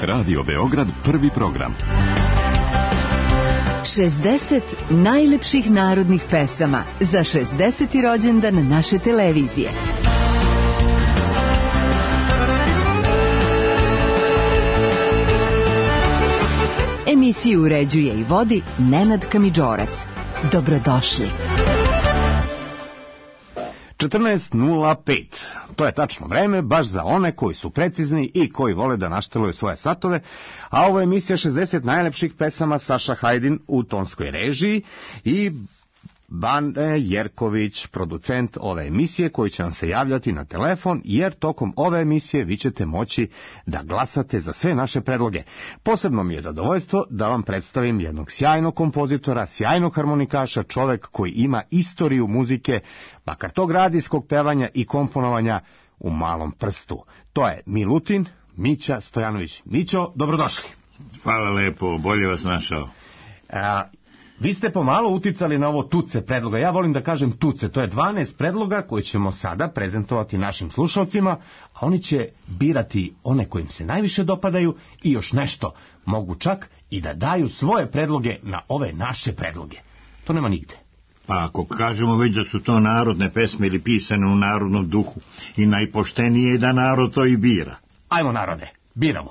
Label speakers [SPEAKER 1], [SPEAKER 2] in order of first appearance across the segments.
[SPEAKER 1] Radio Beograd, prvi program.
[SPEAKER 2] 60 najlepših narodnih pesama za 60. rođendan naše televizije. Emisiju uređuje i vodi Nenad Kamidžorac. Dobrodošli.
[SPEAKER 3] 14:05. To je tačno vreme, baš za one koji su precizni i koji vole da našteluju svoje satove, a ovo je emisija 60 najlepših pesama, Saša Hajdin u tonskoj režiji i Bane Jerković, producent ove emisije, koji će vam se javljati na telefon, jer tokom ove emisije vi ćete moći da glasate za sve naše predloge. Posebno mi je zadovoljstvo da vam predstavim jednog sjajnog kompozitora, sjajnog harmonikaša, čovek koji ima istoriju muzike, makar tog radijskog pevanja i komponovanja, u malom prstu. To je Milutin Mića Stojanović. Mićo, dobrodošli.
[SPEAKER 4] Hvala lepo, bolje vas našao.
[SPEAKER 3] Vi ste pomalo uticali na ovo tuce predloga. Ja volim da kažem tuce. To je 12 predloga koje ćemo sada prezentovati našim slušalcima, a oni će birati one kojim se najviše dopadaju i još nešto. Mogu čak i da daju svoje predloge na ove naše predloge. To nema nigde.
[SPEAKER 4] Pa ako kažemo već da su to narodne pesme ili pisane u narodnom duhu, i najpoštenije je da narod to i bira.
[SPEAKER 3] Ajmo, narode, biramo.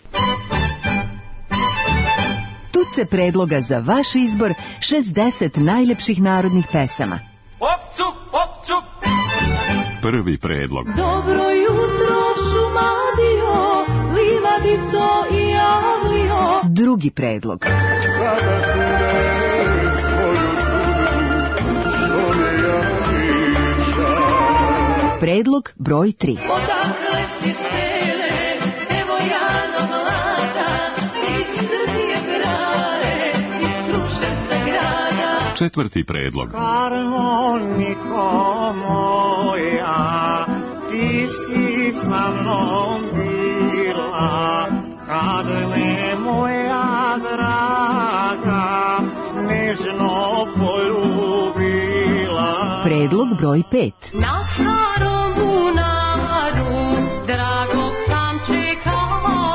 [SPEAKER 2] Tuce predloga za vaš izbor 60 najlepših narodnih pesama.
[SPEAKER 5] Opcup, opcup.
[SPEAKER 1] Prvi predlog.
[SPEAKER 6] Dobro jutro, šumadio, livadico i javlio.
[SPEAKER 2] Drugi predlog.
[SPEAKER 7] Sada kude svoju sudbu, što me javiša.
[SPEAKER 2] Predlog broj 3.
[SPEAKER 6] Odakle si sele, evo ja na mlada, iz Srbije grade, iz Kruševca grada.
[SPEAKER 1] Četvrti predlog.
[SPEAKER 7] Harmoniko moja, ti si sa mnom bila, kad me moja draga nežno poljubila.
[SPEAKER 2] Predlog broj 5.
[SPEAKER 6] Na starom bunaru, dragog sam čekao,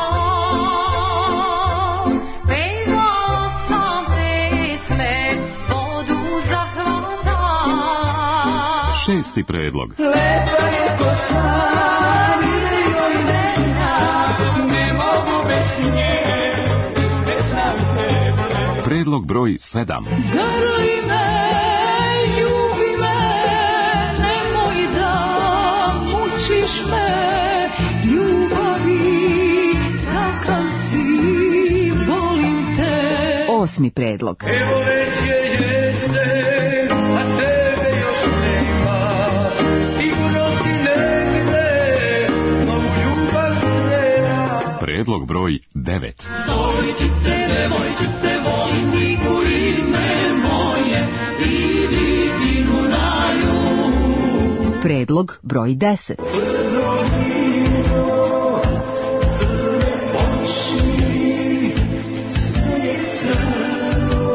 [SPEAKER 6] pevao sam pesme, vodu zahvatao.
[SPEAKER 1] Šesti predlog.
[SPEAKER 7] Lepa je kosa, joj nena, ne mogu bez nje, ne znam tebe.
[SPEAKER 1] Predlog broj 7.
[SPEAKER 6] Grli me, ljubi me, nemoj da mučiš me, ljubavi, kakav si, volim te.
[SPEAKER 2] Osmi predlog.
[SPEAKER 7] Evo već je jesen, a tebe još nema, sigurno si negde, novu ljubav srela.
[SPEAKER 1] Predlog broj 9.
[SPEAKER 7] Zovite, devojčice, volim Niku ime moje, idi vinu raju.
[SPEAKER 2] Predlog broj 10.
[SPEAKER 7] Crno vino, crne oči, sve je crno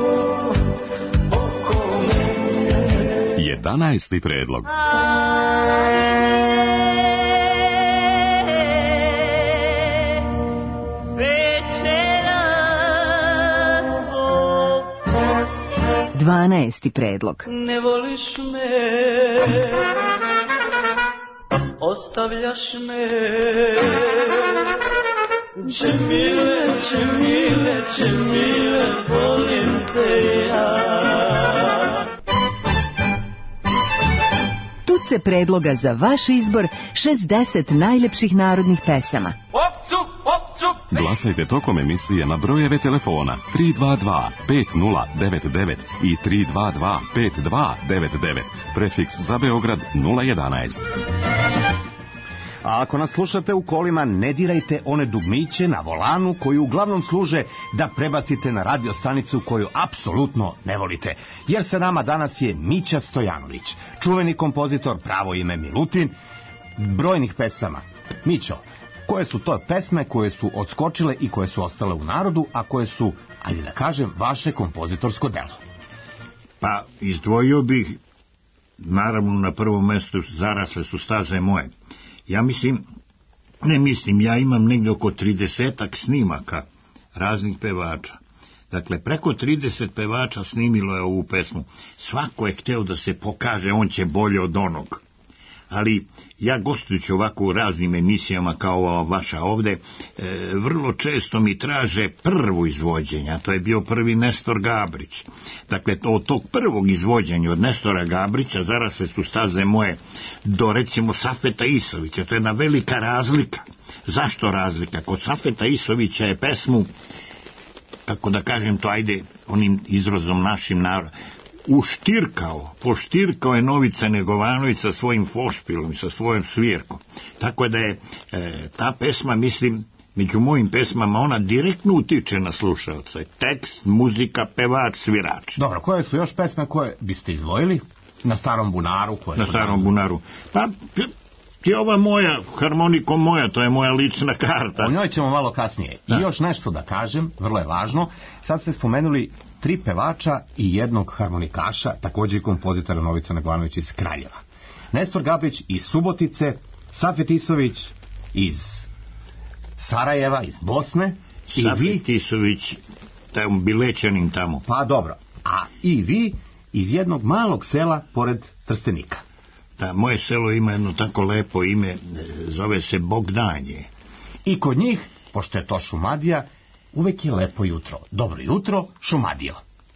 [SPEAKER 7] oko mene.
[SPEAKER 1] 11. predlog.
[SPEAKER 7] Večera
[SPEAKER 2] 12. predlog.
[SPEAKER 7] ne voliš me, ostavljaš me. Džemile, Džemile, Džemile, volim te ja.
[SPEAKER 2] Tuce predloga za vaš izbor 60 najlepših narodnih pesama.
[SPEAKER 5] Opcup, opcup.
[SPEAKER 1] Glasajte tokom emisije na brojeve telefona 322 5099 i 322 5299, prefiks za Beograd 011.
[SPEAKER 3] A ako nas slušate u kolima, ne dirajte one dugmiće na volanu koji uglavnom služe da prebacite na radio stanicu koju apsolutno ne volite. Jer sa nama danas je Mića Stojanović, čuveni kompozitor, pravo ime Milutin, brojnih pesama. Mićo, koje su to pesme koje su odskočile i koje su ostale u narodu, a koje su, ajde da kažem, vaše kompozitorsko delo?
[SPEAKER 4] Pa izdvojio bih, naravno na prvom mestu Zarasle su staze moje. Ja mislim Ne mislim, ja imam negdje oko 30-ak snimaka raznih pevača. Dakle, preko 30 pevača snimilo je ovu pesmu. Svako je hteo da se pokaže, on će bolje od onog. Ali ja gostujući ovako u raznim emisijama kao ova vaša ovde, vrlo često mi traže prvo izvođenje, a to je bio prvi Nestor Gabrić. Dakle, od tog prvog izvođenja od Nestora Gabrića zarasle su staze moje do recimo Safeta Isovića. To je jedna velika razlika. Zašto razlika? Kod Safeta Isovića je pesmu, kako da kažem to, ajde, onim izrazom našim narodom, poštirkao je Novica Negovanović sa svojim fošpilom, sa svojom svirkom. Tako da je ta pesma, mislim, među mojim pesmama, ona direktno utiče na slušalca. Tekst, muzika, pevač, svirač.
[SPEAKER 3] Dobro, koje su još pesme koje biste izdvojili? Na Starom bunaru?
[SPEAKER 4] Na Starom bunaru. Pa, ti ova moja, harmoniko moja, to je moja lična karta.
[SPEAKER 3] O njoj ćemo malo kasnije. Da. I još nešto da kažem, vrlo je važno. Sad ste spomenuli 3 pevača i jednog harmonikaša, također i kompozitora Novica Negovanović iz Kraljeva. Nestor Gabrić iz Subotice, Safet Isović iz Sarajeva, iz Bosne.
[SPEAKER 4] Safet Isović, tam Bilećanin tamo.
[SPEAKER 3] Pa dobro. A i vi iz jednog malog sela pored Trstenika.
[SPEAKER 4] Da, moje selo ima jedno tako lepo ime, zove se Bogdanje.
[SPEAKER 3] I kod njih, pošto je to Šumadija, uvek je lepo jutro. Dobro jutro, Šumadijo.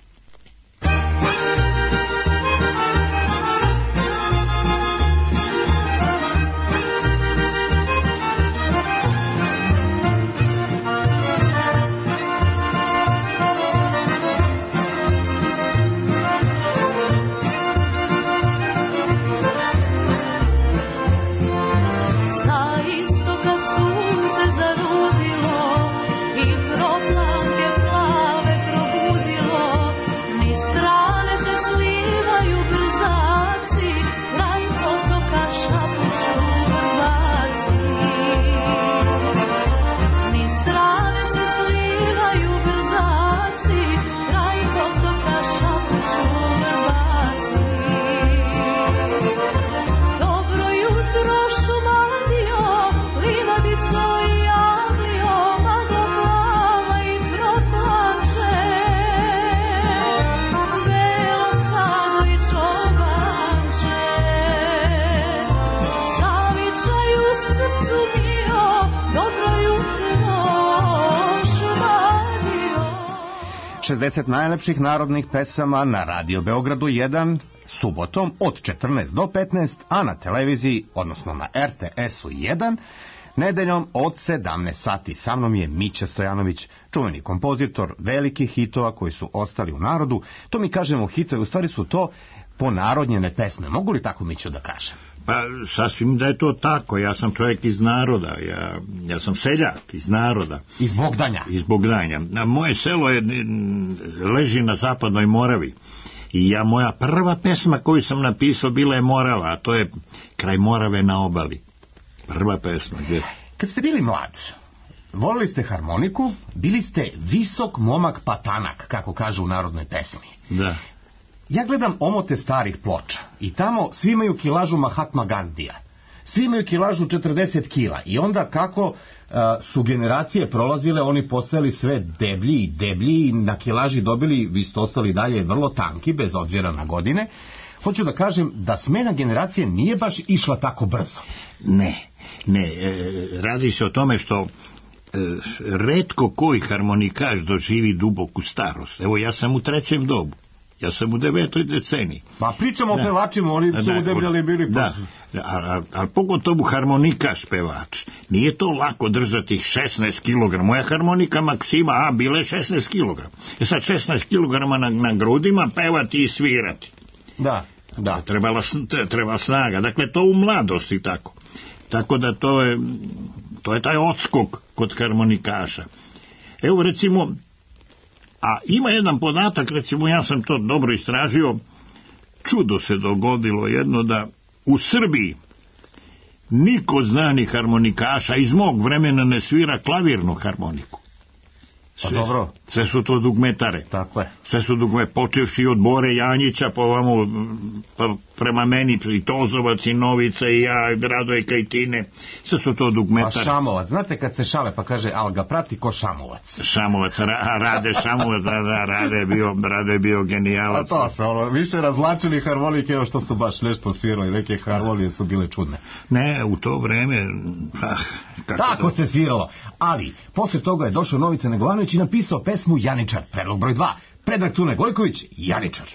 [SPEAKER 3] ...60 najlepših narodnih pesama na Radio Beogradu 1, subotom od 14 do 15, a na televiziji, odnosno na RTS-u 1, nedeljom od 17 sati. Sa mnom je Mića Stojanović, čuveni kompozitor velikih hitova koji su ostali u narodu. To mi kažemo hitove, u stvari su to ponarodnjene pesme. Mogu li tako, Mićo, da kažem?
[SPEAKER 4] Pa, sasvim da je to tako. Ja sam čovjek iz naroda. Ja sam seljak iz naroda.
[SPEAKER 3] Iz Bogdanja.
[SPEAKER 4] Iz Bogdanja. Moje selo leži na zapadnoj Moravi. I moja prva pesma koju sam napisao bila je Morava, a to je Kraj Morave na obali. Prva pesma.
[SPEAKER 3] Kad ste bili mlad, volili ste harmoniku, bili ste visok momak patanak, kako kažu u narodnoj pesmi.
[SPEAKER 4] Da.
[SPEAKER 3] Ja gledam omote starih ploča i tamo svi imaju kilažu Mahatma Gandija. Svi imaju kilažu 40 kila i onda kako su generacije prolazile, oni postajali sve deblji i deblji i na kilaži dobili, vi ste ostali dalje vrlo tanki, bez obzira na godine. Hoću da kažem da smena generacije nije baš išla tako brzo.
[SPEAKER 4] Ne, radi se o tome što retko koji harmonikaš doživi duboku starost. Evo, ja sam u 3. dobu. Ja sam u 9. deceniji.
[SPEAKER 3] Pa pričamo o pevačima, oni su udebljali bili.
[SPEAKER 4] Da, ali pogotovo harmonikaš pevač. Nije to lako držati 16 kg. Moja harmonika Maksima bila je 16 kg. Sad 16 kg na grudima pevati i svirati.
[SPEAKER 3] Da.
[SPEAKER 4] Treba snaga. Dakle, to u mladosti tako. Tako da to je taj odskok kod harmonikaša. Evo, recimo, a ima jedan podatak, recimo, ja sam to dobro istražio, čudo se dogodilo jedno, da u Srbiji niko znani harmonikaša iz mog vremena ne svira klavirnu harmoniku.
[SPEAKER 3] Dobro.
[SPEAKER 4] Sve su to dugmetare.
[SPEAKER 3] Tako je.
[SPEAKER 4] Sve su dugmetare, počevši od Bore Janjića, pa prema meni i Tozovac i Novica i ja, i Radoje Kajtine, sve su to dugmetare.
[SPEAKER 3] Pa Šamovac, znate kad se šale pa kaže, al ga prati ko Šamovac.
[SPEAKER 4] Šamovac, Rade Šamovac, Rade je bio genijalac.
[SPEAKER 3] Pa to se, više razlačili harmonike, što su baš nešto svirali, neke harmonije su bile čudne.
[SPEAKER 4] Ne, u to vreme...
[SPEAKER 3] Tako se sviralo, ali posle toga je došao Novica Negovanović i napisao pesmu Janičar, predlog broj 2. Predrag Tune Gojković, Janičar.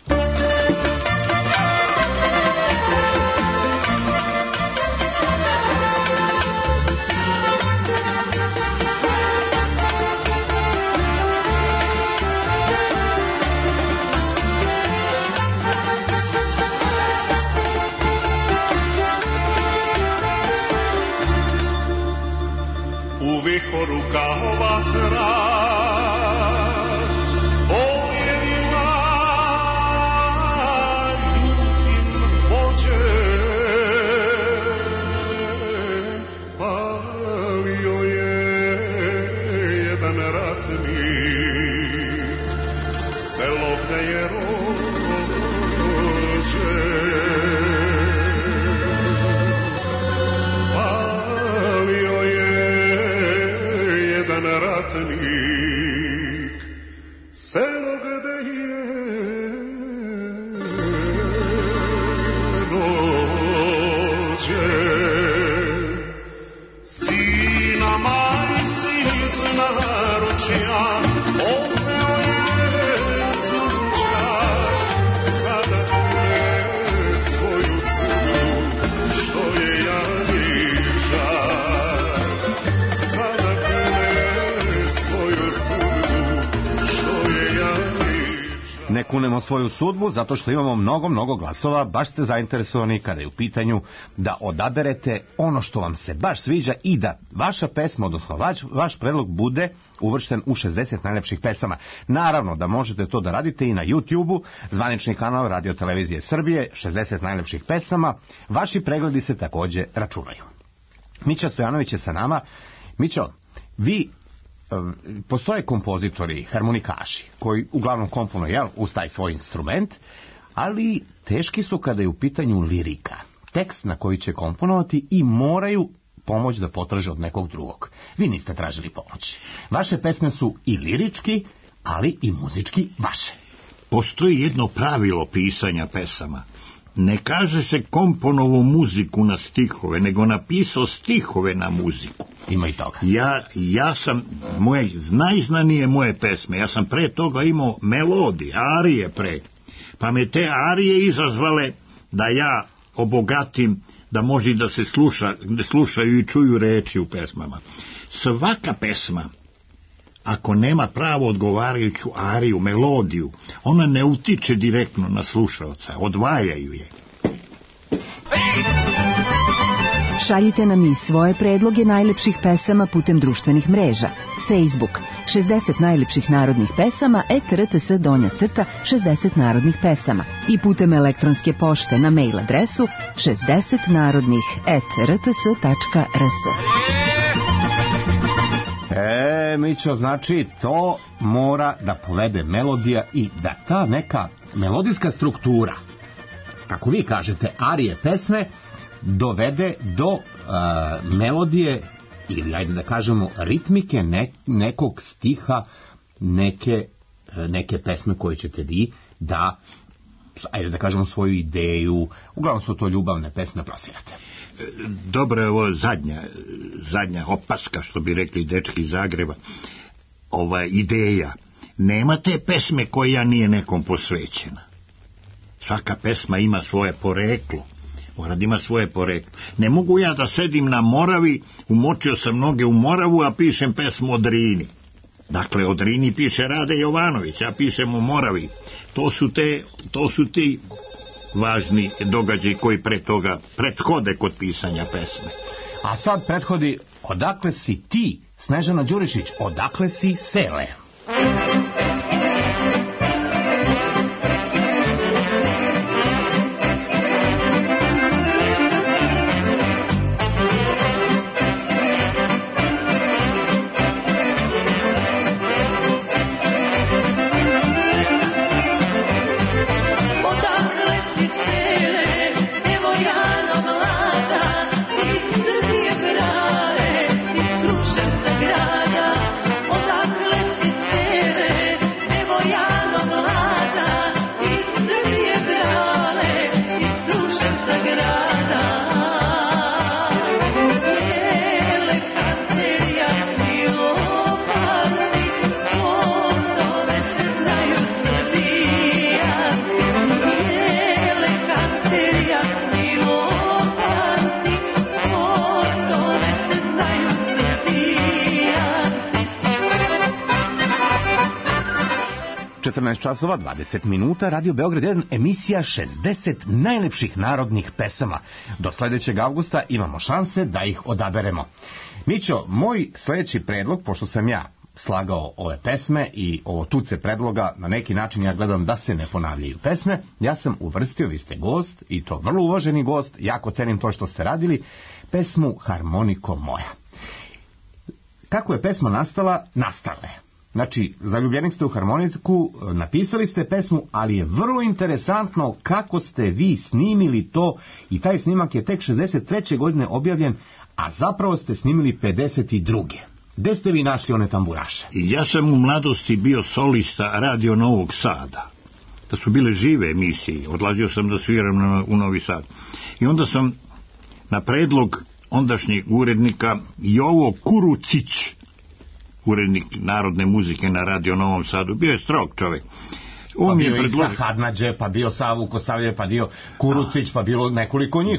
[SPEAKER 8] U vihoru kao vatra ojevila ljutim vođe, palio je jedan ratnik, selo gde je ratnik, selo gde je rođen. Sina majci iz naručja odveo je zlučaj, sada kune svoju sudbu, što je Janičar. Sada svoju sudbu, što je Janičar.
[SPEAKER 3] Ne kunemo svoju sudbu zato što imamo mnogo glasova, baš ste zainteresovani kada je u pitanju da odaberete ono što vam se baš sviđa i da vaša pesma, odnosno vaš predlog bude uvršten u 60 najlepših pesama. Naravno da možete to da radite i na YouTube-u, zvanični kanal Radio Televizije Srbije, 60 najlepših pesama. Vaši pregledi se takođe računaju. Mića Stojanović je sa nama. Mićo, postoje kompozitori, harmonikaši, koji uglavnom komponuju uz taj svoj instrument, ali teški su kada je u pitanju lirika, tekst na koji će komponovati i moraju pomoć da potraže od nekog drugog. Vi niste tražili pomoć. Vaše pesme su i lirički, ali i muzički vaše.
[SPEAKER 4] Postoji jedno pravilo pisanja pesama. Ne kaže se komponovo muziku na stihove, nego napisao stihove na muziku.
[SPEAKER 3] Ima i toga.
[SPEAKER 4] Ja sam, najznanije moje pesme, ja sam pre toga imao melodije, arije pre. Pa me te arije izazvale da ja obogatim, da može da se slušaju i čuju reči u pesmama. Svaka pesma, ako nema pravo odgovarajuću ariju, melodiju, ona ne utiče direktno na slušalca, odvajaju je.
[SPEAKER 2] Šaljite nam i svoje predloge najlepših pesama putem društvenih mreža. Facebook 60 najlepših narodnih pesama /RTS_ 60 narodnih pesama i putem elektronske pošte na mail adresu 60narodnih@rts.rs.
[SPEAKER 3] Mićo, znači to mora da povede melodija i da ta neka melodijska struktura, kako vi kažete, arije pesme, dovede do melodije ili, ajde da kažemo, ritmike nekog stiha, neke pesme koje ćete vi da, ajde da kažemo, svoju ideju, uglavnom su to ljubavne pesme, plasirate.
[SPEAKER 4] Dobro je ovo zadnja opaska, što bi rekli dečki iz Zagreba, ideja. Nema te pesme koja nije nekom posvećena. Svaka pesma ima svoje poreklo. Mora da ima svoje poreklo. Ne mogu ja da sedim na Moravi, umočio sam noge u Moravu, a pišem pesmu o Drini. Dakle, o Drini piše Rade Jovanović, ja pišem o Moravi. To su ti važni događaji koji pre toga prethode kod pisanja pesme.
[SPEAKER 3] A sad prethodi Odakle si ti, Snežana Đurišić, odakle si sele? 14 časova 20 minuta, Radio Beograd 1, emisija 60 najlepših narodnih pesama. Do sledećeg avgusta imamo šanse da ih odaberemo. Mićo, moj sledeći predlog, pošto sam ja slagao ove pesme i ovo tuce predloga, na neki način ja gledam da se ne ponavljaju pesme, ja sam uvrstio, vi ste gost, i to vrlo uvaženi gost, jako cenim to što ste radili, pesmu Harmoniko moja. Kako je pesma nastala? Nastala je. Znači, zaljubljeni ste u harmoniku, napisali ste pesmu, ali je vrlo interesantno kako ste vi snimili to, i taj snimak je tek 63. godine objavljen, a zapravo ste snimili 52. Gde ste vi našli one tamburaše?
[SPEAKER 4] Ja sam u mladosti bio solista Radio Novog Sada. Da su bile žive emisije, odlazio sam da sviram u Novi Sad. I onda sam na predlog ondašnjeg urednika Jovo Kurucić, urednik narodne muzike na Radio Novom Sadu, bio je strog čovjek.
[SPEAKER 3] Pa bio i sa Hadnađe, pa bio Savu Kosavlje, pa bio Kurucić, pa bilo nekoliko njih.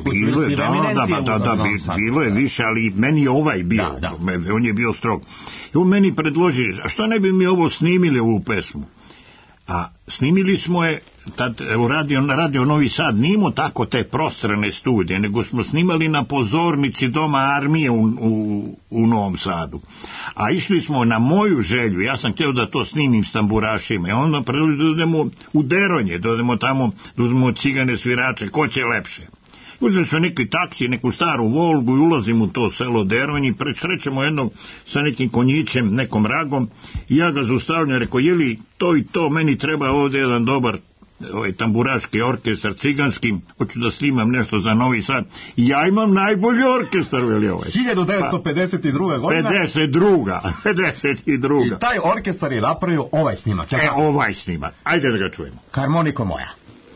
[SPEAKER 4] Bilo je više, ali meni je ovaj bio, on je bio strog. I on meni predloži, a što ne bi mi ovo snimili, ovu pesmu? A snimili smo je tad na Radio Novi Sad, nimo tako te prostrane studije, nego smo snimali na pozornici Doma armije u Novom Sadu. A išli smo na moju želju, ja sam htio da to snimim s tamburašima, i onda predložili da odemo u Deronje, da odemo tamo, da uzmemo cigane svirače, ko će lepše. Uzeli smo neki taksi, neku staru Volgu i ulazimo u to selo Deronji, srećemo jednog sa nekim konjićem, nekom ragom, i ja ga zaustavljam, rekao, je li to i to, meni treba ovdje jedan dobar tamburaški orkestar ciganski, hoću da snimam nešto za Novi Sad. Ja imam najbolji orkestar, veli ovaj.
[SPEAKER 3] 1952. godina?
[SPEAKER 4] 52.
[SPEAKER 3] I taj orkestar je napravio ovaj snimak.
[SPEAKER 4] Ovaj snimak. Ajde da ga čujemo.
[SPEAKER 3] Harmoniko moja.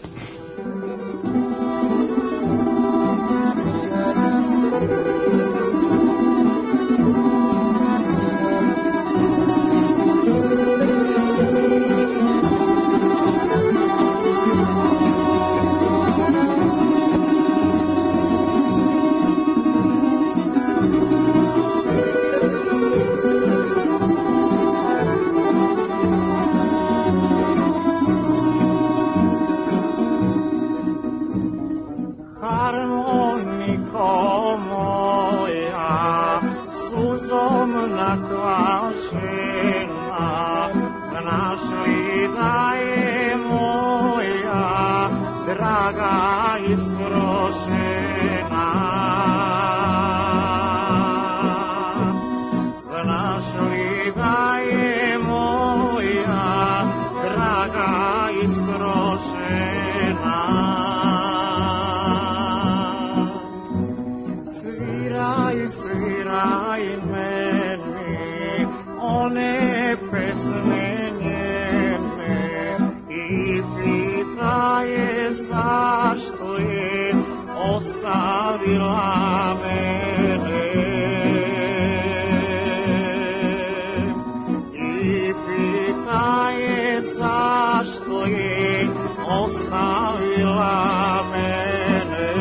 [SPEAKER 6] Ostavila mene.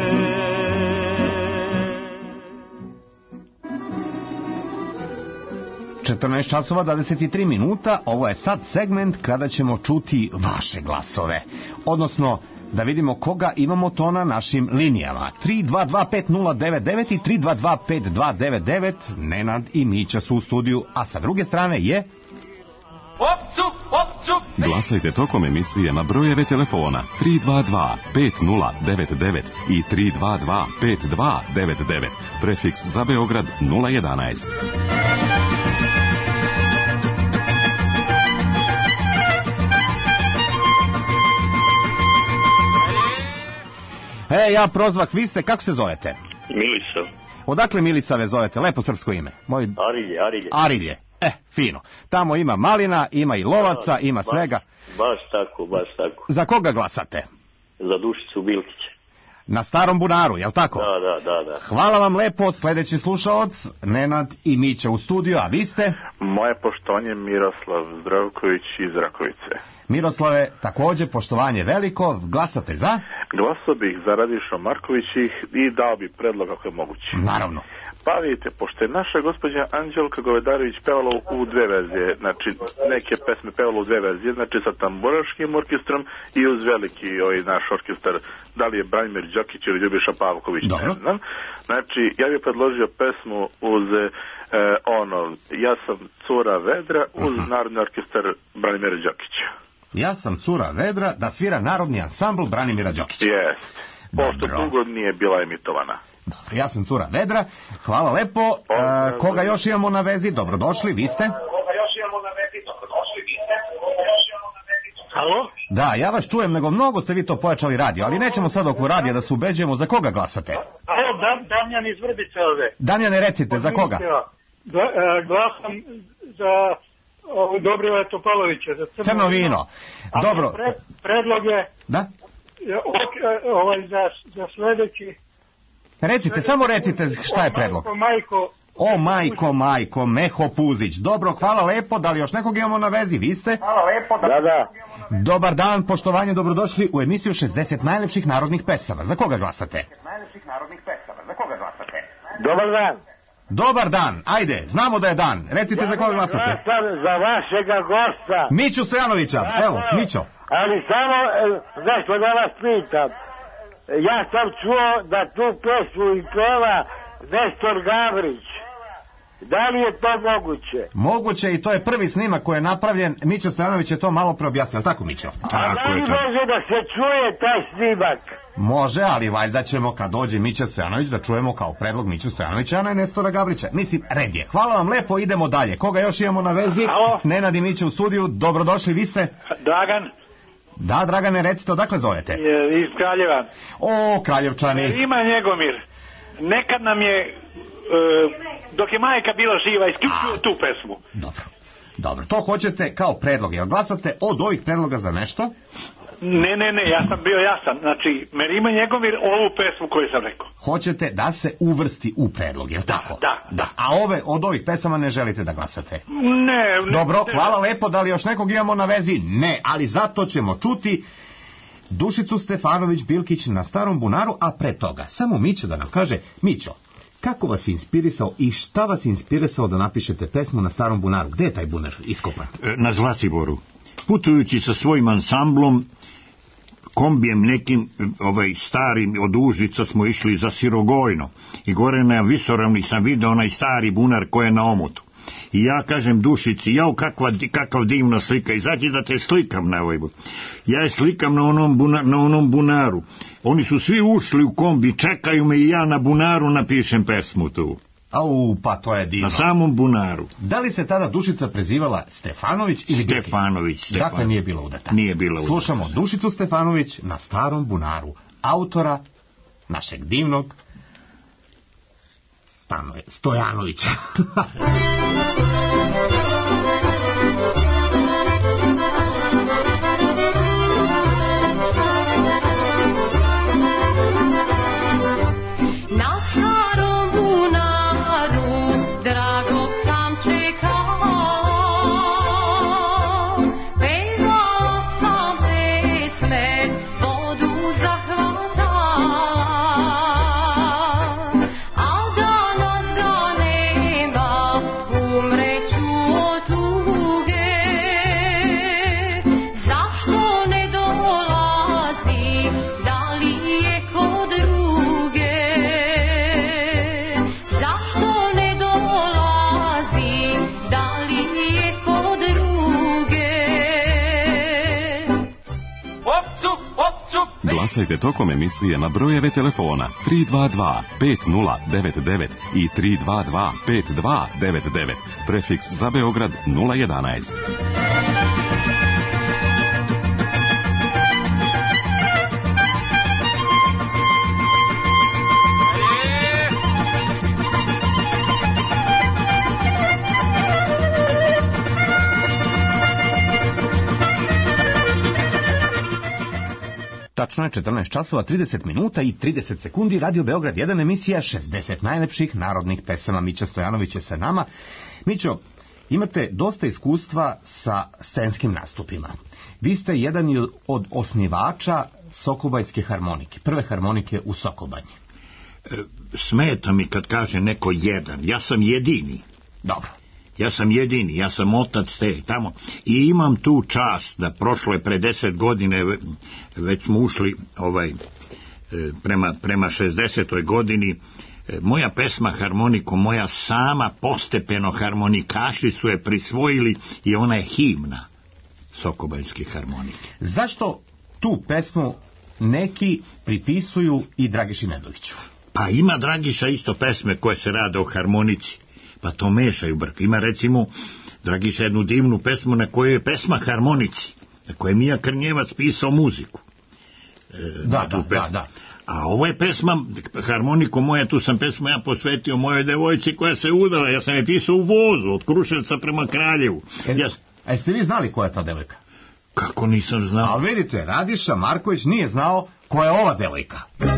[SPEAKER 3] 14 časova 23 minuta, ovo je sad segment kada ćemo čuti vaše glasove. Odnosno, da vidimo koga imamo to na našim linijama. 3225099 i 3225299, Nenad i Mića su u studiju, a sa druge strane je...
[SPEAKER 1] Glasajte tokom emisije na brojeve telefona 322 5099 i 322 5299, prefiks za Beograd 011.
[SPEAKER 3] Ja prozvah, vi ste, kako se zovete?
[SPEAKER 9] Milisav.
[SPEAKER 3] Odakle Milisave zovete? Lepo srpsko ime. Arilje. Fino. Tamo ima malina, ima i lovaca, ima svega.
[SPEAKER 9] Baš tako.
[SPEAKER 3] Za koga glasate?
[SPEAKER 9] Za Dušicu Bilkića.
[SPEAKER 3] Na Starom bunaru, jel tako?
[SPEAKER 9] Da.
[SPEAKER 3] Hvala vam lepo, sledeći slušalac, Nenad i Mića u studiju, a vi ste?
[SPEAKER 10] Moje poštovanje Miroslav Zdravković iz Rakovice.
[SPEAKER 3] Miroslave, takođe poštovanje veliko, glasate za?
[SPEAKER 10] Glasao bih za Radiša Marković i dao bi predlog ako je moguće.
[SPEAKER 3] Naravno.
[SPEAKER 10] Pa vidite, pošto je naša gospođa Anđelka Govedarević pevala u dve verzije, znači neke pesme pevala u dve verzije, znači sa tamburaškim orkestrom i uz veliki naš orkestar, da li je Branimir Đokić ili Ljubiša Pavković, ne znam. Znači, ja bih predložio pesmu uz Ja sam cura vedra uz narodni orkestar Branimira Đokića.
[SPEAKER 3] Ja sam cura vedra da svira narodni ansambl Branimira Đokića.
[SPEAKER 10] Jest, pošto dugo nije bila emitovana.
[SPEAKER 3] Dobro, ja sam cura vedra, hvala lepo. Koga još imamo na vezi? Dobrodošli, vi ste?
[SPEAKER 6] Halo?
[SPEAKER 3] Da, ja vas čujem, nego mnogo ste vi to pojačali radio, ali nećemo sad oko radija da se ubeđujemo za koga glasate.
[SPEAKER 6] Halo, Damjan iz Vrbice ovde.
[SPEAKER 3] Damjane, recite, za koga?
[SPEAKER 6] Glasam za Dobrivoja Topalovića, za
[SPEAKER 3] Crno vino. Dobro.
[SPEAKER 6] Predlog je...
[SPEAKER 3] Da?
[SPEAKER 6] Za sledeći...
[SPEAKER 3] Recite, samo recite šta je predlog. Majko, Meho Puzić. Dobro, hvala lepo. Da li još nekog imamo na vezi? Vi ste?
[SPEAKER 6] Hvala lepo. Da.
[SPEAKER 3] Dobar dan, poštovanje, dobrodošli u emisiju 60 najlepših narodnih pesama. Za koga glasate?
[SPEAKER 6] Dobar dan.
[SPEAKER 3] Dobar dan, ajde, znamo da je dan. Recite za koga glasate.
[SPEAKER 6] Za vašega gosta.
[SPEAKER 3] Miću Stojanovića, evo, Mićo.
[SPEAKER 6] Ali samo nešto da vas pitam. Ja sam čuo da tu pesmu i peva Nestor Gavrić. Da li je to moguće?
[SPEAKER 3] Moguće, i to je prvi snimak koji je napravljen. Mićo Stojanović je to malo preobjasnio, ali tako, Mićo?
[SPEAKER 6] A da li može da se čuje taj snimak?
[SPEAKER 3] Može, ali valjda ćemo kad dođe Mića Stojanović da čujemo kao predlog Miću Stojanovića, a ne Nestora Gavrića. Mislim, red je. Hvala vam lepo, idemo dalje. Koga još imamo na vezi?
[SPEAKER 6] Halo?
[SPEAKER 3] Nenad i Mića u studiju, dobrodošli, vi ste?
[SPEAKER 6] Dragan.
[SPEAKER 3] Da, Dragane, recite, odakle zovete?
[SPEAKER 6] Iz Kraljeva.
[SPEAKER 3] O, Kraljevčani.
[SPEAKER 6] Ima Njegomir. Nekad nam je, dok je majka bila živa, isključio tu pesmu.
[SPEAKER 3] Dobro, to hoćete kao predlog. Jel glasate od ovih predloga za nešto?
[SPEAKER 6] Ne, ja sam bio jasan. Znači, Merima Njegomir, ovu pesmu koju sam rekao.
[SPEAKER 3] Hoćete da se uvrsti u predlog, jel tako?
[SPEAKER 6] Da.
[SPEAKER 3] A od ovih pesama ne želite da glasate?
[SPEAKER 6] Ne.
[SPEAKER 3] Dobro, hvala lepo. Da li još nekog imamo na vezi? Ne, ali zato ćemo čuti Dušicu Stefanović-Bilkić na Starom bunaru, a pre toga samo Mićo da nam kaže. Mićo, kako vas je inspirisao i šta vas je inspirisao da napišete pesmu na Starom bunaru? Gde je taj bunar iskopan?
[SPEAKER 4] Na Zlatiboru. Putujući sa svojim ansamblom, kombijem nekim starim od Užica smo išli za Sirogojno i gore na Visoravni sam video onaj stari bunar koji je na omotu. I ja kažem Dušici, kakav divna slika, izađi da te slikam na ovoj. Ja je slikam na onom bunaru. Oni su svi ušli u kombi, čekaju me i ja na bunaru napišem pesmu tu.
[SPEAKER 3] Pa to je divno.
[SPEAKER 4] Na samom bunaru.
[SPEAKER 3] Da li se tada Dušica prezivala Stefanović ili Bilkić?
[SPEAKER 4] Stefanović.
[SPEAKER 3] Dakle, nije bila udata.
[SPEAKER 4] Nije bila udata.
[SPEAKER 3] Slušamo Dušicu Stefanović na Starom bunaru, autora našeg divnog Stojanovića.
[SPEAKER 1] Glasajte tokom emisije na brojeve telefona 322 5099 i 322 5299, prefiks za Beograd 011.
[SPEAKER 3] Tačno je 14 časova, 30 minuta i 30 sekundi. Radio Beograd 1, emisija 60 najlepših narodnih pesama. Mića Stojanović je sa nama. Mićo, imate dosta iskustva sa scenskim nastupima. Vi ste jedan od osnivača Sokobajske harmonike, prve harmonike u Sokobanji.
[SPEAKER 4] Smeta mi kad kaže neko jedan. Ja sam jedini.
[SPEAKER 3] Dobro.
[SPEAKER 4] Ja sam jedini, ja sam otac te tamo. I imam tu čast da prošlo je pre 10 godine, već smo ušli prema 60. godini, moja pesma Harmoniko moja sama postepeno harmonikaši su je prisvojili i ona je himna Sokobanjske harmonike.
[SPEAKER 3] Zašto tu pesmu neki pripisuju i Dragiši Nedoviću?
[SPEAKER 4] Pa ima Dragiša isto pesme koje se rade o harmonici, pa to mešaju brk. Ima recimo Dragiša jednu divnu pesmu na kojoj je pesma harmonici, na kojoj je Mija Krnjevac pisao muziku.
[SPEAKER 3] Da.
[SPEAKER 4] A ovo je pesma, Harmoniko moja, tu sam pesmu ja posvetio mojoj devojci koja se udala, ja sam je pisao u vozu, od Kruševca prema Kraljevu.
[SPEAKER 3] A jeste vi znali koja je ta devojka?
[SPEAKER 4] Kako nisam znao?
[SPEAKER 3] Ali vidite, Radiša Marković nije znao koja je ova devojka.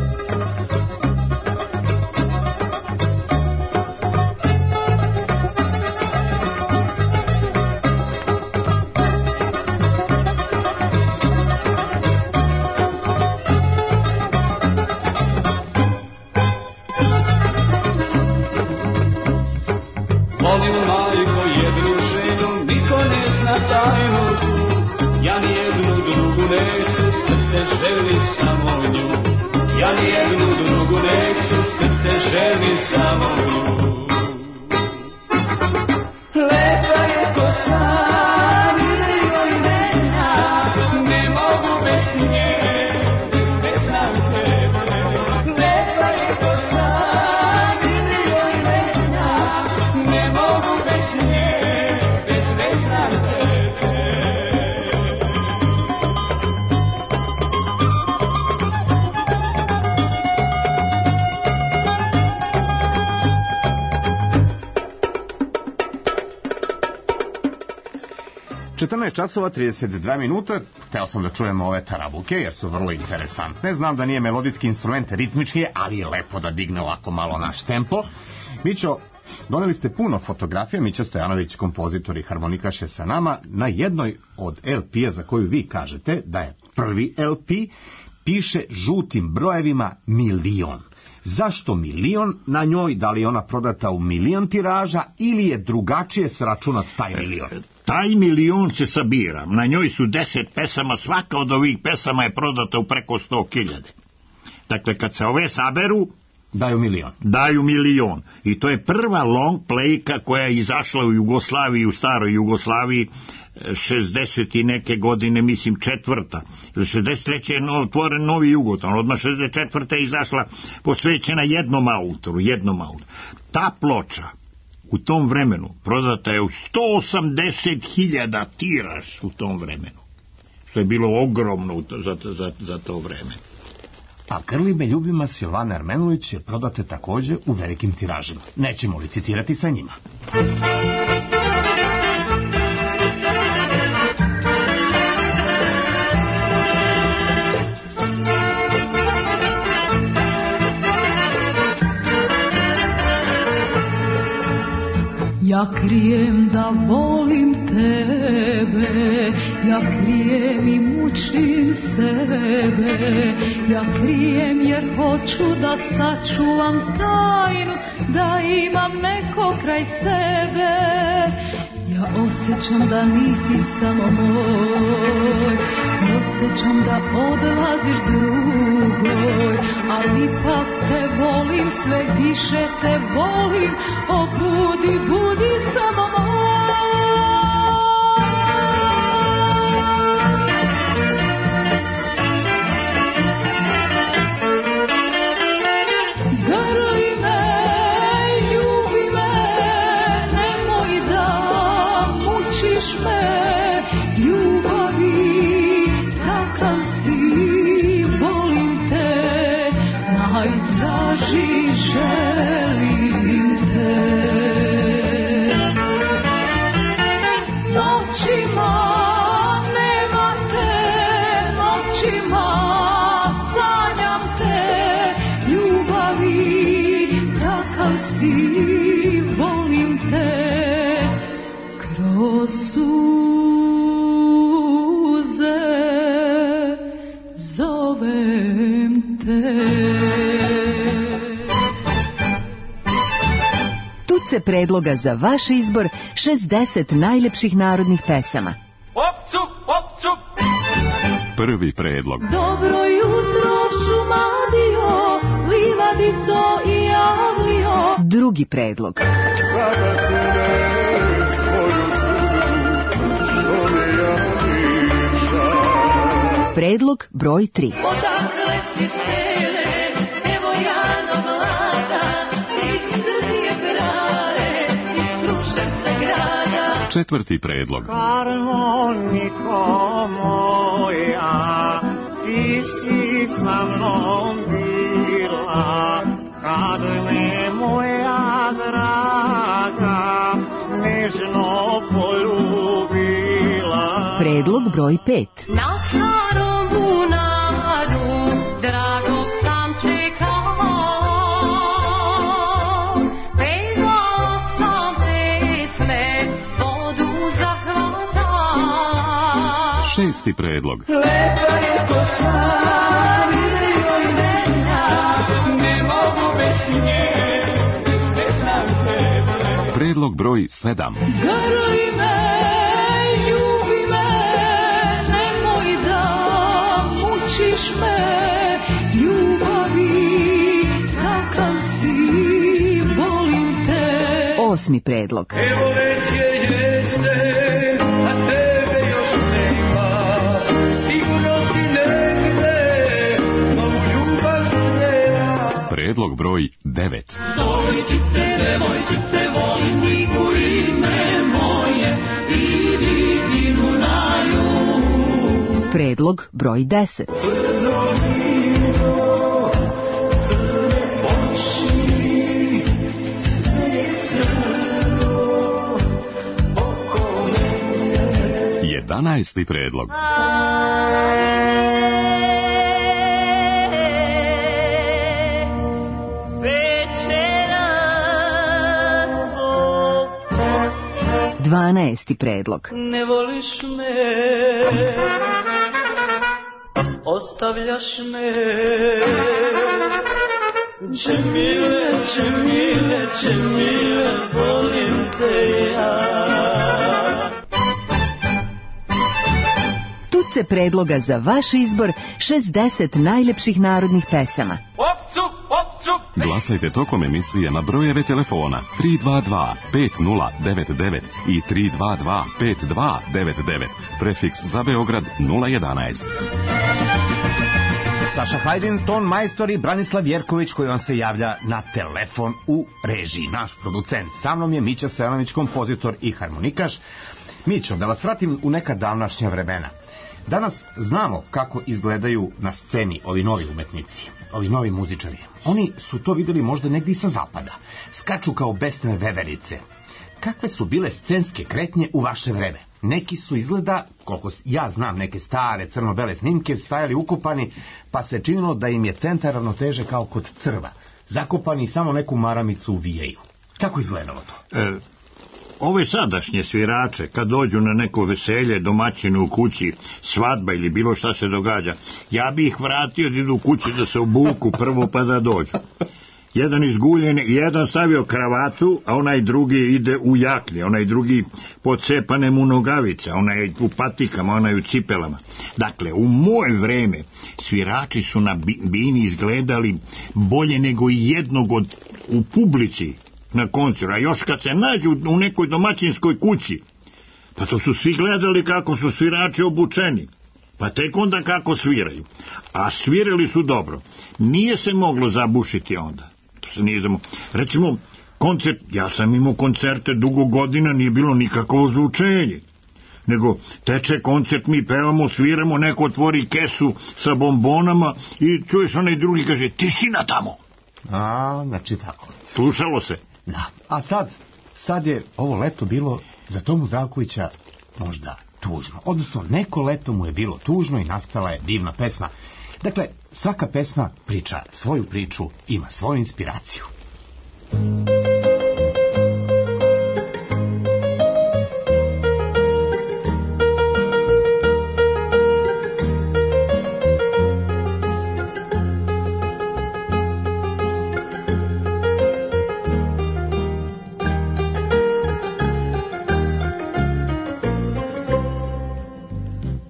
[SPEAKER 3] Časova 32 minuta, hteo sam da čujem ove tarabuke, jer su vrlo interesantne. Znam da nije melodijski instrument, ritmički je, ali je lepo da digne ovako malo naš tempo. Mićo, doneli ste puno fotografija, Mića Stojanović, kompozitor i harmonikaš je sa nama. Na jednoj od LP-a za koju vi kažete da je prvi LP, piše žutim brojevima 1.000.000. Zašto 1.000.000 na njoj? Da li je ona prodata u 1.000.000 tiraža ili je drugačije sračunat taj 1.000.000?
[SPEAKER 4] Taj 1.000.000 se sabira. Na njoj su 10 pesama, svaka od ovih pesama je prodata u preko 100.000. Dakle, kad se ove saberu,
[SPEAKER 3] daju 1.000.000.
[SPEAKER 4] Daju 1.000.000. I to je prva long playka koja je izašla u Jugoslaviji, u staroj Jugoslaviji, 60 i neke godine, mislim 4. 63. je otvoren Novi Jugoton, odmah 64. je izašla posvećena jednom autoru. Ta ploča u tom vremenu prodata je u 180.000 tiraž u tom vremenu, što je bilo ogromno za to vreme.
[SPEAKER 3] A Grli me ljubima Silvana Ermenović je prodate također u velikim tiražima. Nećemo licitirati sa njima.
[SPEAKER 11] Ja krijem da volim tebe, ja krijem i mučim sebe, ja krijem jer hoću da sačuvam tajnu, da imam neko kraj sebe. Ja osjećam da nisi samo moj, osjećam da odlaziš drugoj, ali ipak te volim, sve više te volim, o budi, budi samo moj. Grli me, ljubi me, nemoj da mučiš me, ljubavi, takav si, volim te, najdraži želim te.
[SPEAKER 2] predloga za vaš izbor 60 najlepših narodnih pesama.
[SPEAKER 5] Hop, cup, hop, cup.
[SPEAKER 1] Prvi predlog.
[SPEAKER 11] Dobro jutro, Šumadio, livadico i javlio.
[SPEAKER 2] Drugi predlog.
[SPEAKER 8] Sada kume svoju sudbu, što me javiša.
[SPEAKER 2] Predlog broj 3.
[SPEAKER 11] Odakle si sele, evo Jano mlada, iz Srbije grade, iz Kruševca grada.
[SPEAKER 1] Četvrti predlog.
[SPEAKER 12] Harmoniko moja, ti si sa mnom bila, kad me moja draga nežno poljubila.
[SPEAKER 2] Predlog broj 5.
[SPEAKER 11] Na starom bunaru, dragog sam čekala, pevala sam pesme, vodu zahvatala.
[SPEAKER 1] Šesti predlog.
[SPEAKER 7] Lepa je kosa, ide joj mena, ne mogu bez nje, ne znam tebe.
[SPEAKER 1] Predlog broj 7.
[SPEAKER 11] Grli me, ljubi me, nemoj da mučiš me, ljubavi, kakav si, volim te.
[SPEAKER 2] Osmi predlog.
[SPEAKER 7] Evo već je jesen, a tebe još nema, sigurno si negde, novu ljubav srela.
[SPEAKER 1] Predlog broj 9.
[SPEAKER 7] Devojčice, volim ti ime moje, idi dinu na jug.
[SPEAKER 2] Predlog broj 10.
[SPEAKER 7] Crno vino, crne oči, sve je crno oko mene.
[SPEAKER 1] 11. predlog.
[SPEAKER 2] Dvanaesti predlog.
[SPEAKER 7] Ne voliš me, ostavljaš me. Džemile, Džemile, Džemile, volim te ja.
[SPEAKER 2] Tuce predloga za vaš izbor 60 najlepših narodnih pesama.
[SPEAKER 5] Hop, cup, hop, cup.
[SPEAKER 1] Glasajte tokom emisije na brojeve telefona 322 5099 i 322 5299, prefiks za Beograd 011.
[SPEAKER 3] Saša Hajdin, ton majstor i Branislav Jerković koji vam se javlja na telefon u režiji. Naš producent. Sa mnom je Mića Stojanović, kompozitor i harmonikaš. Mićo, da vas vratim u neka davnašnja vremena. Danas znamo kako izgledaju na sceni ovi novi umetnici, ovi novi muzičari. Oni su to videli možda negdje i sa zapada. Skaču kao besne veverice. Kakve su bile scenske kretnje u vaše vreme? Neki su izgleda, koliko ja znam, neke stare crno-bele snimke, stajali ukopani, pa se činilo da im je centar ravnoteže kao kod crva. Zakopani i samo neku maramicu uvijaju. Kako izgledalo to?
[SPEAKER 4] Ove sadašnje svirače, kad dođu na neko veselje, domaćinu u kući, svadba ili bilo šta se događa, ja bi ih vratio da idu u kući da se obuku prvo pa da dođu. Jedan izguljen, jedan stavio kravatu, a onaj drugi ide u jakne, onaj drugi pocepane mu nogavice, onaj u patikama, onaj u cipelama. Dakle, u moje vreme svirači su na bini izgledali bolje nego i jednog u publici na koncertu, a još kad se nađu u nekoj domaćinskoj kući, pa to su svi gledali kako su svirači obučeni, pa tek onda kako sviraju. A svirali su dobro. Nije se moglo zabušiti onda. To se nije recimo, koncert, ja sam imao koncerte dugo godina, nije bilo nikakvo ozvučenje. Nego teče koncert, mi pevamo, sviramo, neko otvori kesu sa bombonama i čuješ onaj drugi kaže, tišina tamo.
[SPEAKER 3] A, znači tako.
[SPEAKER 4] Slušalo se.
[SPEAKER 3] Da. A sad je ovo leto bilo za Tomu Zdravkovića možda tužno. Odnosno, neko leto mu je bilo tužno i nastala je divna pesma. Dakle, svaka pesma priča svoju priču, ima svoju inspiraciju.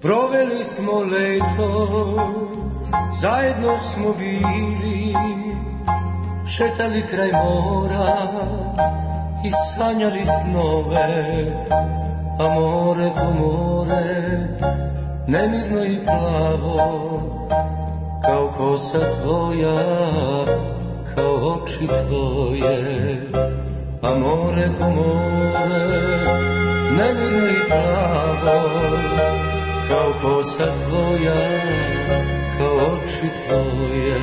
[SPEAKER 13] Proveli smo leto, zajedno smo bili, šetali kraj mora i sanjali snove, a more ko more, nemirno i plavo, kao kosa tvoja, kao oči tvoje, a more ko more, nemirno i plavo, kao kosa tvoja, kao oči tvoje.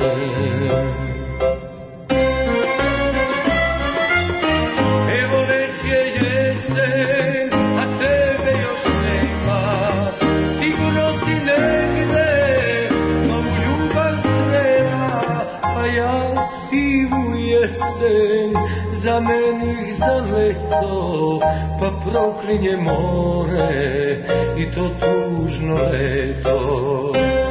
[SPEAKER 13] Evo već je jesen, a tebe još nema, sigurno si negde novu ljubav srema, a ja sivu jesen zamenih za leto, pa proklinje more i to tužno leto.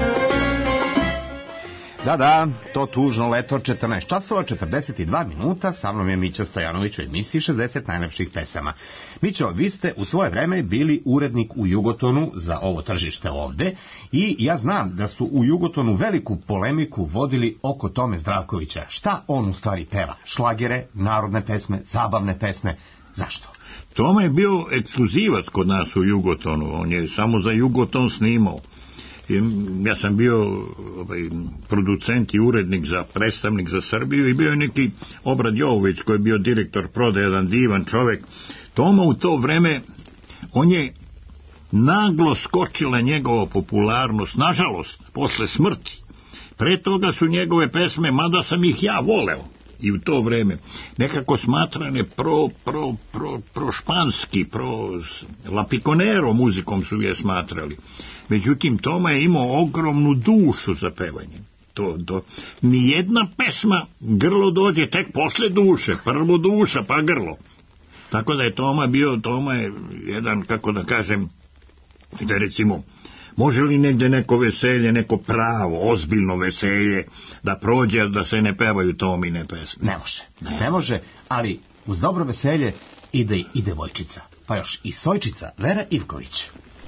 [SPEAKER 3] Da, to tužno leto, 14 časova, 42 minuta, sa mnom je Mića Stojanović u emisiji 60 najlepših pesama. Mićo, vi ste u svoje vreme bili urednik u Jugotonu za ovo tržište ovde i ja znam da su u Jugotonu veliku polemiku vodili oko Tome Zdravkovića. Šta on u stvari peva? Šlagere, narodne pesme, zabavne pesme? Zašto?
[SPEAKER 4] Toma je bio ekskluzivac kod nas u Jugotonu, on je samo za Jugoton snimao. Ja sam bio producent i urednik za predstavnik za Srbiju i bio je neki Obrad Jovović koji je bio direktor prodaje, jedan divan čovjek. Toma u to vreme, on je naglo skočila njegova popularnost, nažalost, posle smrti. Pre toga su njegove pesme, mada sam ih ja voleo, i u to vreme nekako smatrane pro španski, pro lapikonero muzikom su je smatrali. Međutim, Toma je imao ogromnu dušu za pevanje. Nijedna pesma, grlo dođe tek posle duše, prvo duša pa grlo. Tako da je Toma je jedan, kako da kažem, da recimo, može li negde neko veselje, neko pravo, ozbiljno veselje, da prođe, da se ne pevaju Tomine pesme?
[SPEAKER 3] Ne može, ali uz dobro veselje ide i devojčica, pa još i sojčica Vera Ivković.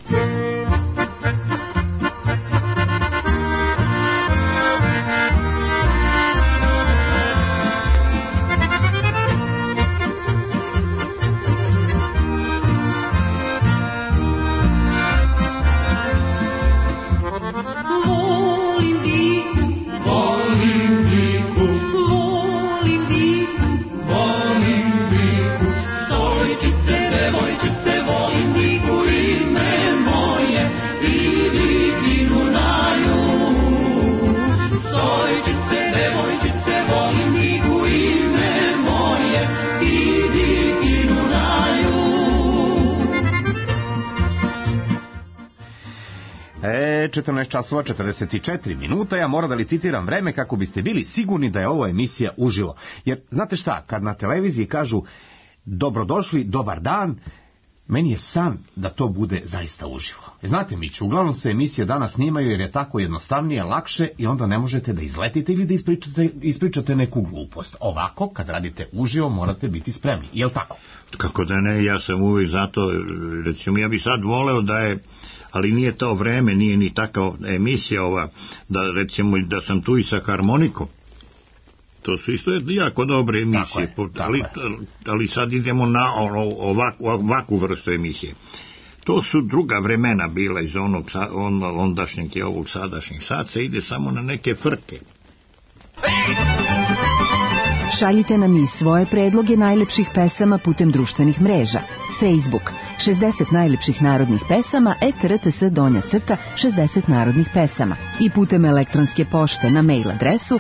[SPEAKER 3] je 14 časova 44 minuta, ja moram da licitiram vreme kako biste bili sigurni da je ovo emisija uživo. Jer, znate šta, kad na televiziji kažu dobrodošli, dobar dan, meni je san da to bude zaista uživo. Znate, Mić, uglavnom se emisije danas snimaju jer je tako jednostavnije, lakše i onda ne možete da izletite ili da ispričate neku glupost. Ovako, kad radite uživo, morate biti spremni. Je li tako?
[SPEAKER 4] Kako da ne, ja sam uvijek zato, recimo, ja bih sad voleo da je, ali nije to vreme, nije ni takva emisija ova, da recimo da sam tu i sa harmonikom. To su isto jako dobre emisije, ali sad idemo na ovakvu vrstu emisije. To su druga vremena bila iz onog ondašnjeg i ovog sadašnjeg. Sad se ide samo na neke frke.
[SPEAKER 2] Šaljite nam i svoje predloge najlepših pesama putem društvenih mreža. Facebook 60 najlepših narodnih pesama /RTS_ 60 narodnih pesama i putem elektronske pošte na mail adresu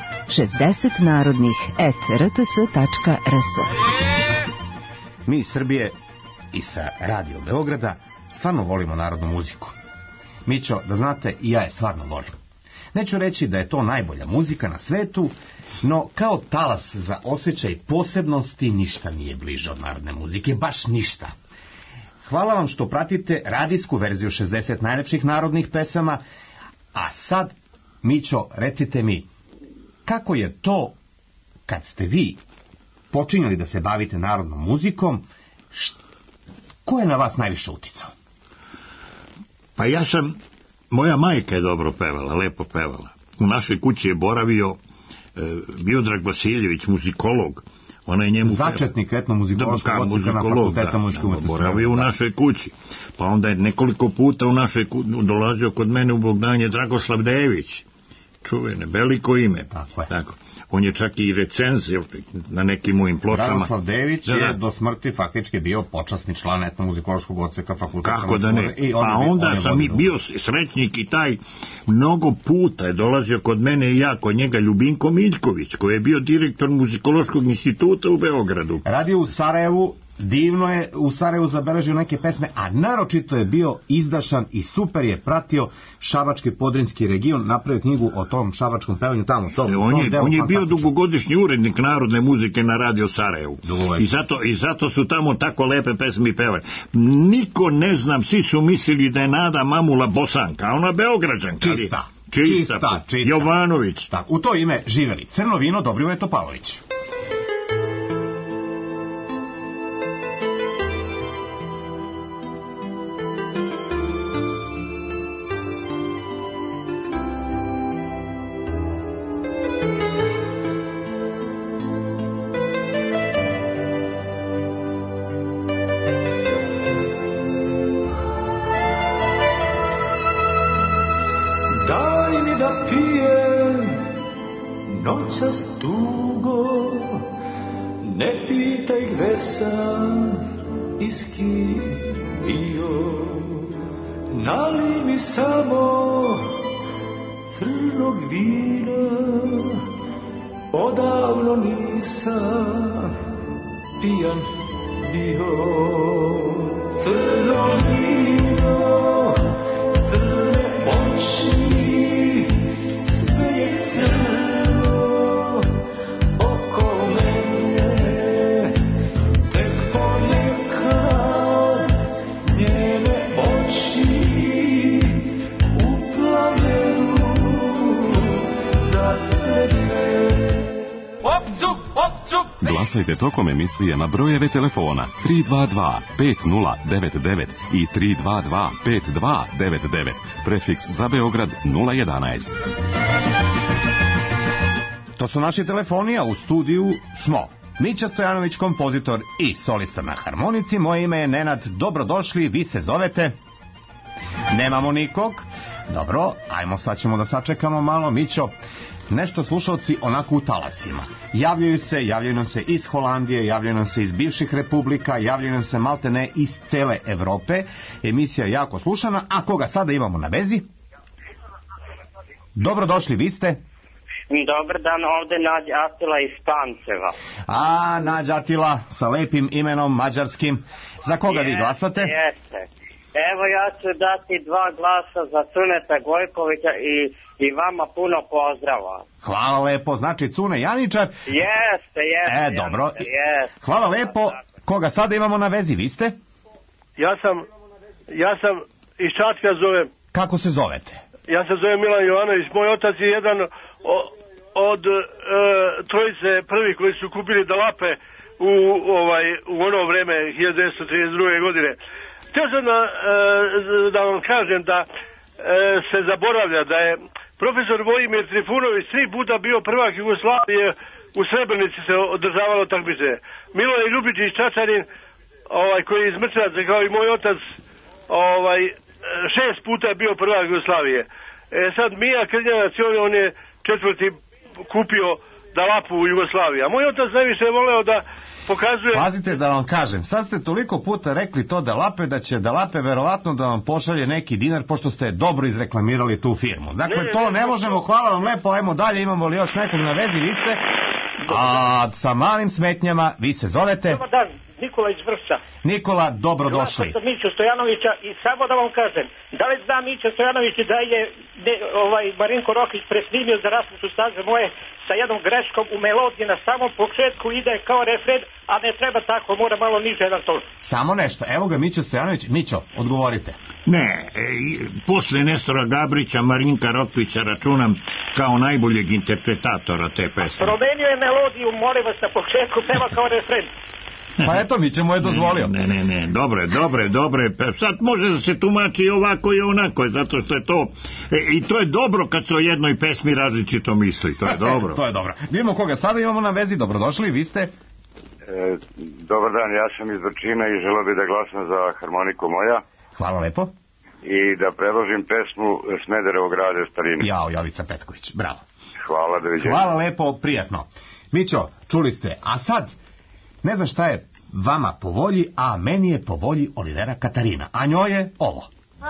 [SPEAKER 2] 60narodnih@rts.rs.
[SPEAKER 3] Mi iz Srbije i sa Radio Beograda stvarno volimo narodnu muziku. Mićo, da znate, i ja je stvarno volim. Neću reći da je to najbolja muzika na svetu, no kao talas za osjećaj posebnosti ništa nije bliže od narodne muzike, baš ništa. Hvala vam što pratite radijsku verziju 60 najlepših narodnih pesama, a sad, Mićo, recite mi, kako je to kad ste vi počinjali da se bavite narodnom muzikom, ko je na vas najviše uticao?
[SPEAKER 4] Pa ja sam Moja majka je dobro pevala, lepo pevala. U našoj kući je boravio Miodrag Vasiljević, muzikolog. Ona je njemu
[SPEAKER 3] začetnik etnomuzikološkog odseka na Fakulteta muzičke umetnosti.
[SPEAKER 4] Boravio u našoj kući. Pa onda je nekoliko puta u našoj kući dolazio kod mene u Bogdanje Dragoslav Dević. Čuvene, veliko ime. Tako. On je čak i recenzio na nekim mojim pločama.
[SPEAKER 3] Dragoslav Dević je do smrti faktički bio počasni član etnomuzikološkog odseka Fakulteta.
[SPEAKER 4] Kako da ne? A onda sam i bio srećnik i taj mnogo puta je dolazio kod mene i ja kod njega Ljubinko Miljković, koji je bio direktor muzikološkog instituta u Beogradu.
[SPEAKER 3] Radio u Sarajevu, divno je u Sarajevu zabeležio neke pesme, a naročito je bio izdašan i super je pratio šabački podrinski region, napravio knjigu o tom šabačkom pevanju tamo.
[SPEAKER 4] On je bio dugogodišnji urednik narodne muzike na Radio Sarajevu. I zato su tamo tako lepe pesme pevali. Niko ne znam, svi su mislili da je Nada Mamula Bosanka, a ona Beograđanka. Čista. Jovanović.
[SPEAKER 3] U to ime živeli Crno vino Dobrivoje Topalović.
[SPEAKER 11] Noćas tugo, ne pitaj gde sam i s kim bio. Nali mi samo crnog vina, odavno nisam pijan bio. Crno vino, crne oči, sve je crno.
[SPEAKER 1] Glasajte tokom emisije na brojeve telefona 322 5099 i 322 5299, prefiks za Beograd 011.
[SPEAKER 3] To su naši telefoni, a u studiju smo Mića Stojanović, kompozitor i solista na harmonici. Moje ime je Nenad, dobrodošli, vi se zovete? Nemamo nikog. Dobro, ajmo, sad ćemo da sačekamo malo. Mićo, nešto slušalci onako u talasima. Javljaju nam se iz Holandije, javljaju nam se iz bivših republika, javljaju nam se maltene iz cele Evrope. Emisija je jako slušana, a koga sada imamo na vezi? Dobrodošli, vi ste?
[SPEAKER 14] Dobar dan, ovde Nađa Atila iz Panceva.
[SPEAKER 3] A, Nađa Atila, sa lepim imenom mađarskim. Za koga vi glasate?
[SPEAKER 14] Jeste. Evo, ja ću dati 2 glasa za Cuneta Gojkovića i vama puno pozdrava.
[SPEAKER 3] Hvala lepo, znači Cune Janičar.
[SPEAKER 14] Jeste.
[SPEAKER 3] Dobro. Hvala lepo. Koga sada imamo na vezi, vi ste?
[SPEAKER 15] Ja sam iz Čačka zovem.
[SPEAKER 3] Kako se zovete?
[SPEAKER 15] Ja se zovem Milan Jovanović. Moj otac je jedan od trojice prvi koji su kupili dalape u ono vreme 1932. godine. Htio sam da vam kažem da se zaboravlja da je profesor Vojimir Trifunović 3 puta bio prvak Jugoslavije, u Srebrenici se održavalo takmice. Miloje Ljubičić Čačanin, koji je iz Mrčevaca kao i moj otac, 6 puta je bio prvak Jugoslavije. Sad Mija Krnjanac, on je 4. kupio dalapu u Jugoslaviji. A moj otac najviše je voleo da pokazuje...
[SPEAKER 3] Pazite da vam kažem, sad ste toliko puta rekli to Dalape, da će Dalape verovatno da vam pošalje neki dinar, pošto ste dobro izreklamirali tu firmu. Dakle, to ne možemo, hvala vam lepo, ajmo dalje, imamo li još nekog na vezi, vi ste... A sa malim smetnjama, vi se zovete...
[SPEAKER 16] Dobar dan, Nikola iz Vršca.
[SPEAKER 3] Nikola, dobrodošli.
[SPEAKER 16] Ja Miću Stojanovića i samo da vam kažem, da li zna Mića Stojanović da je Marinko Rokić presnimio za raspustu staze moje sa jednom greškom u melodiji na samom početku ide kao refren, a ne treba tako, mora malo niže jedan ton.
[SPEAKER 3] Samo nešto, evo ga Mića Stojanović. Mićo, odgovorite.
[SPEAKER 4] Ne, posle Nestora Gabrića, Marinka Rokvića računam kao najboljeg interpretatora te pesme.
[SPEAKER 16] Promenio je melodiju, molim vas, na početku peva kao refren.
[SPEAKER 3] Pa eto, mi ćemo je dozvolio.
[SPEAKER 4] Ne, dobro je. Sad može da se tumači i ovako i onako, zato što je to... I to je dobro kad se o jednoj pesmi različito misli, to je dobro.
[SPEAKER 3] To je dobro. Vidimo koga sada imamo na vezi, dobrodošli, vi ste...
[SPEAKER 17] Dobar dan, ja sam iz Vrčina i želeo bih da glasam za harmoniku moja.
[SPEAKER 3] Hvala lepo.
[SPEAKER 17] I da predložim pesmu Smederevo grade starine.
[SPEAKER 3] Jao, Jovica Petković, bravo.
[SPEAKER 17] Hvala, doviđenja.
[SPEAKER 3] Hvala lepo, prijatno. Mićo, čuli ste, a sad, ne znam šta je vama po volji, a meni je po volji Olivera Katarina, a njoj je ovo.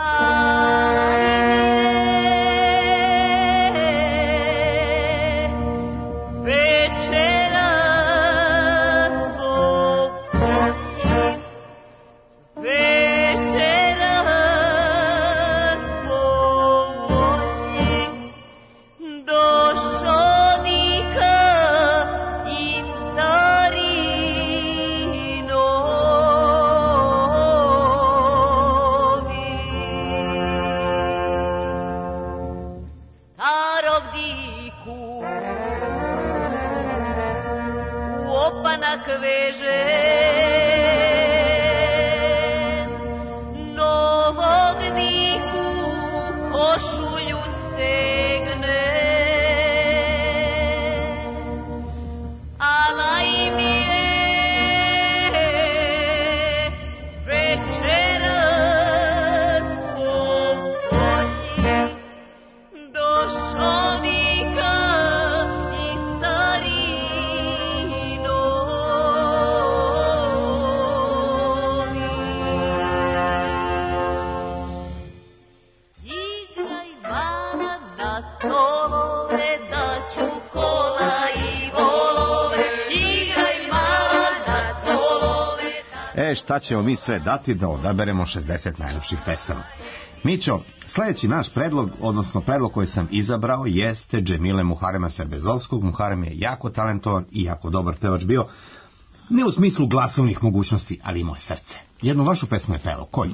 [SPEAKER 3] Šta ćemo mi sve dati da odaberemo 60 najlepših pesama. Mićo, sljedeći naš predlog, odnosno predlog koji sam izabrao, jeste Džemile Muharema Serbezovskog. Muharem je jako talentovan i jako dobar pevač bio, ne u smislu glasovnih mogućnosti, ali imao srce. Jednu vašu pesmu je pevao, koju?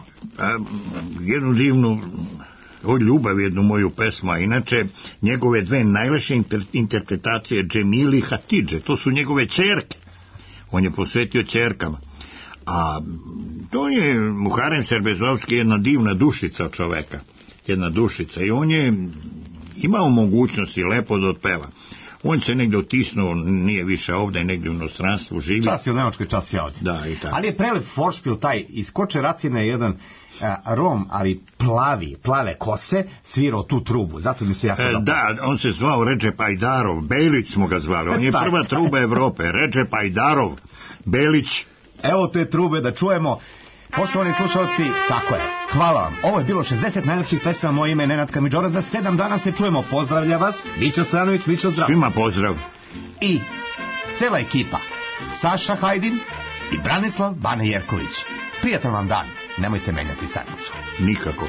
[SPEAKER 4] Jednu divnu, o ljubav, jednu moju pesmu, a inače njegove dve najlepše interpretacije Džemili i Hatidže, to su njegove ćerke. On je posvetio ćerkama. A to je Muharem Serbezovski jedna divna dušica čoveka, jedna dušica, i on je imao mogućnosti lepo da otpeva. On se negdje otisnuo, nije više ovdje, negdje u inostranstvu živi.
[SPEAKER 3] Čas je u Nemačkoj, čas je ovdje.
[SPEAKER 4] Da, i tako.
[SPEAKER 3] Ali je prelep foršpil taj, iz Koče Racine je jedan Rom, ali plave kose, svirao tu trubu, zato mi se jako dobro.
[SPEAKER 4] Da, on se zvao Redžep Ajdarov, Belić smo ga zvali, on je prva truba Evrope, Redžep Ajdarov, Belić.
[SPEAKER 3] Evo te trube da čujemo. Poštovani slušalci, tako je. Hvala vam. Ovo je bilo 60 najlepših pesama. Moje ime je Nenad Kamidžora. Za 7 dana se čujemo. Pozdravlja vas Mićo Stojanović, Mićo zdrav.
[SPEAKER 4] Svima pozdrav.
[SPEAKER 3] I cela ekipa. Saša Hajdin i Branislav Bane Jerković. Prijatan vam dan. Nemojte menjati stanicu.
[SPEAKER 4] Nikako.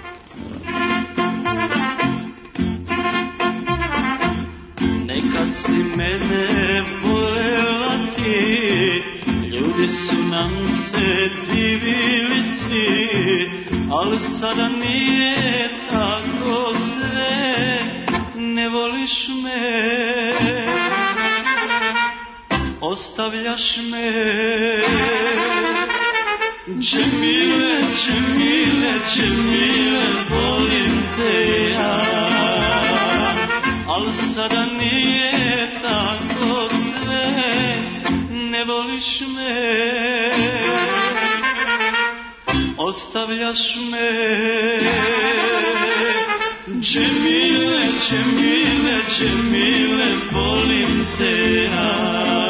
[SPEAKER 11] Nekad si mene volela ti, ljudi su nam se divili svi, ali sada nije tako sve, ne voliš me, ostavljaš me. Džemile, Džemile, Džemile, volim te ja, ali sada nije tako sve, ne voliš me, ostavljaš me. Džemile, Džemile, Džemile, volim te ja.